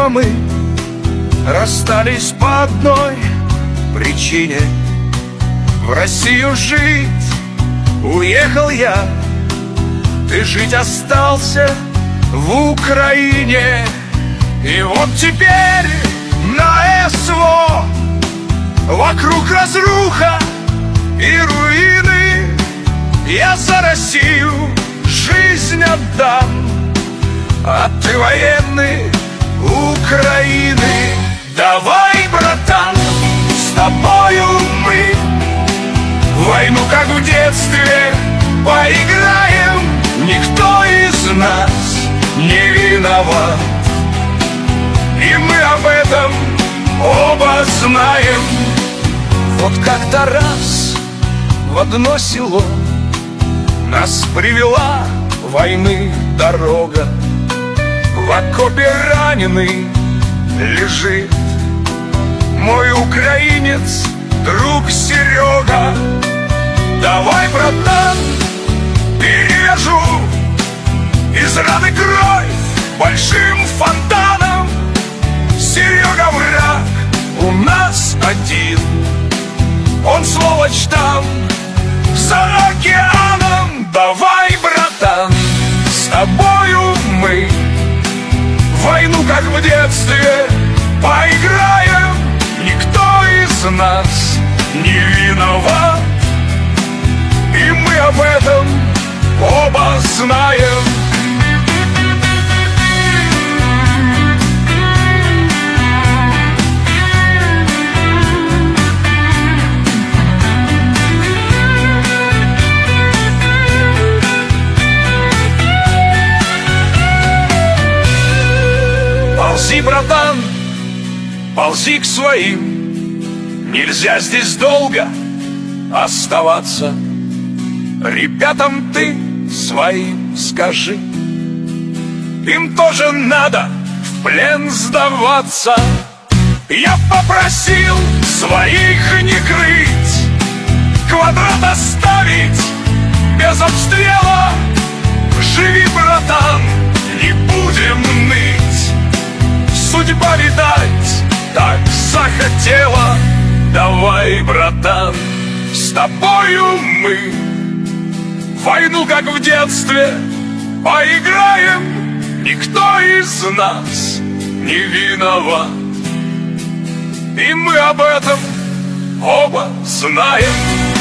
Но мы расстались по одной причине. В Россию жить уехал я, ты жить остался в Украине. И вот теперь на СВО вокруг разруха и руины. Я за Россию жизнь отдам, а ты военный Украины. Давай, братан, с тобою мы в войну, как в детстве, поиграем. Никто из нас не виноват, и мы об этом оба знаем. Вот как-то раз в одно село нас привела войны дорога. В окопе раненый лежит мой украинец, друг Серега. Давай, братан, перевяжу из раны кровь большим фонтаном. Серега враг у нас один, он сволочь там за океаном. Давай, братан, с тобою мы в войну, как в детстве, поиграем. Никто из нас не виноват, и мы об этом оба знаем. Ползи, братан, ползи к своим, нельзя здесь долго оставаться. Ребятам ты своим скажи, им тоже надо в плен сдаваться. Я попросил своих не крыть, квадрат оставить без обстрела. Живи, братан, не будем ныть, судьба, видать, так захотела. Давай, братан, с тобою мы в войну, как в детстве, поиграем. Никто из нас не виноват, и мы об этом оба знаем.